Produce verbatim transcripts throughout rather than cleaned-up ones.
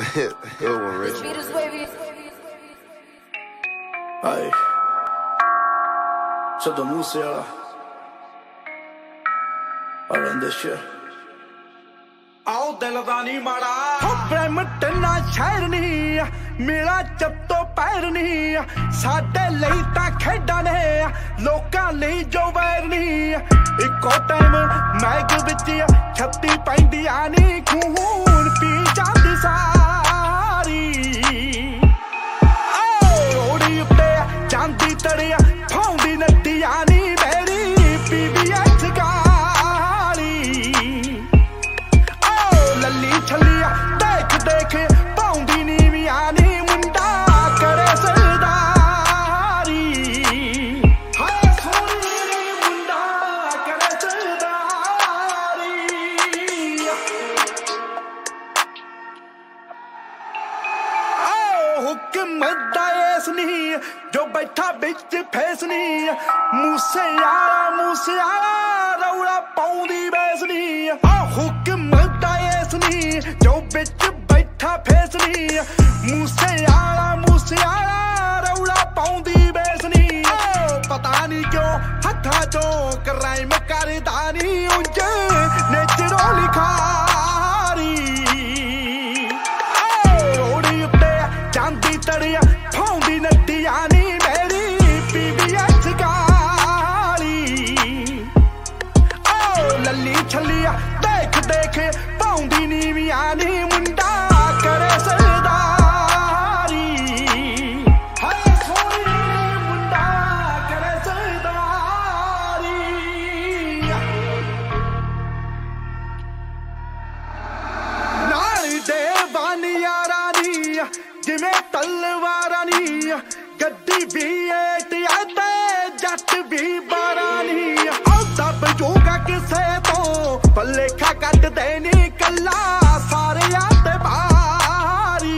Good one, Richard. Ay, Sado Musiala, around this shit. आओ दिल दा नी माड़ा प्रेम टन्ना शहर नी मेरा जब तो पैर नी साडे लई तां खेडां ने लोकां लई जो वैर नी इक्को टाइम मैग विच छत्ती पैंदियां नी खून पी जांदी सारी ओड़ी उत्ते जांदी तड़िया फाउंदी नट्टियां नी मेरी पीबीएस गाली लल्ली छलिया देख देख पाउंदी नीवियां नी मुंडा करे सरदारी हाय सोनी मुंडा करे सरदारी ओ हुकमत दा एस नी जो बैठा बिच फेस नी मूसे यारा मूसे यारा रौला पाउंदी बैस नी ओ हुकमत दा एस नी जो बिच बैठा फेस नी मूसे यारा मूसे यारा रौला पाउंदी बैस नी पता नहीं क्यों हथा चो क्राइम करदा नी उंज नेचरो लिखारी ओड़ी उत्ते जांदी तड़िया फाउंदी नट्टियां नी मेरी पीबीएस गाली लल्ली छलिया देख देख पाउंदी नीवियां नी मुंडा करे सरदारी हाय सोनी मुंडा करे सरदारी नाल दे बानिया रानी जिवें तलवारां नी गड्डी भी एटिया ते जट भी बारानी सब जोगा किसे तो भलेखा कट देनी कला सारे आते बारी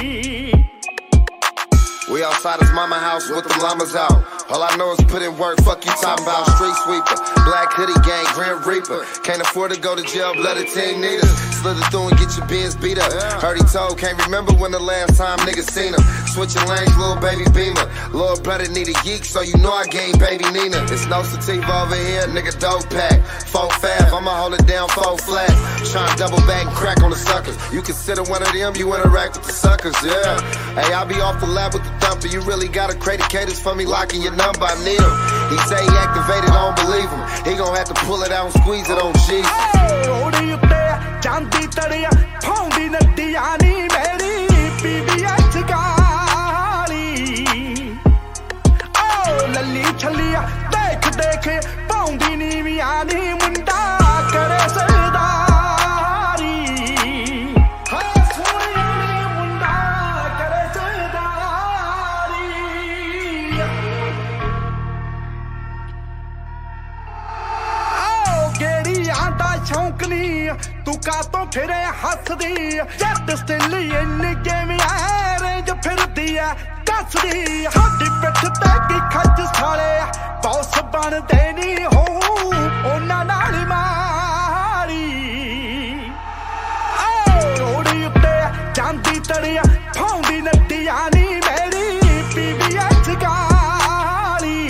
We outside his mama house with the llamas out. All I know is put in work, fuck you talking about. Street sweeper, black hoodie gang, Grim Reaper. Can't afford to go to jail, blood a team need us. Slither through and get your bins beat up. Heard he told, can't remember when the last time niggas seen him. Switching lanes, little baby Beamer. Lord brother need a geek, so you know I gained baby Nina. It's no sativa over here, nigga dope pack. Four fab, I'ma hold it down, four flat. Tryna double back and crack on the suckers. You consider one of them, you interact with the suckers, yeah. Hey, I be off the lab with the thumper. You really gotta credit caters for me locking your number, I need him. He say he activated, I don't believe him. He gon' have to pull it out and squeeze it on Jesus. ओड़ी उत्ते जांदी तड़िया फाउंदी नट्टियां नी मेरी PBS गाली लल्ली छलिया देख देख पाउंदी नीवियां नी मुंडा करे सरदारी हाय सोनी मुंडा करे सरदारी गेड़ियां दा शौक नी तू कातों फिरे हसदी जट स्टिल इन गेम रेंज फिरदी है कसदी साडी पिठ ते की खच साले बॉस बन देनी हो ओना नाल मारी ओड़ी उत्ते जांदी तड़िया फाउंदी नट्टियां नी मेरी पीबीएस गाली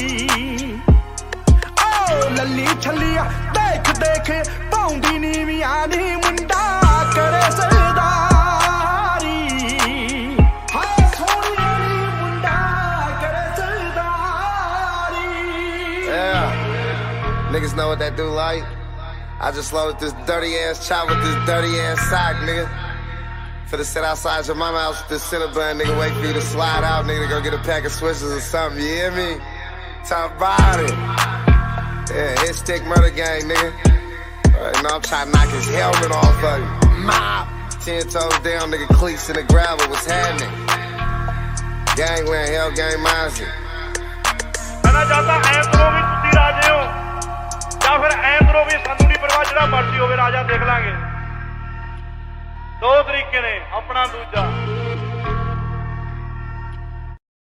लल्ली छलिया देख देख पाउंदी नीवियां नी मुंडा करे सरदारी हाय सोनी मुंडा करे सरदारी Yeah, niggas know what that do like. I just loaded this dirty ass chop with this dirty ass sock, nigga. Finna sit outside your mama house with this Cinnabon, nigga. Wait for you to slide out, nigga, to go get a pack of switches or something, you hear me? Talk about it. Yeah, hit stick murder gang, nigga. Uh, you know, I'm trying to knock his helmet off of you. Mob. Ten toes down, nigga, cleats in the gravel. What's happening? Gangland, hell gang mindset. कहना चाहता ऐ करो भी तुसी राजे हो या फिर ऐ करो भी सानू नहीं परवाह, जिहड़ा मर्जी होवे राजा देख लांगे। दो तरीके ने, अपना दूजा।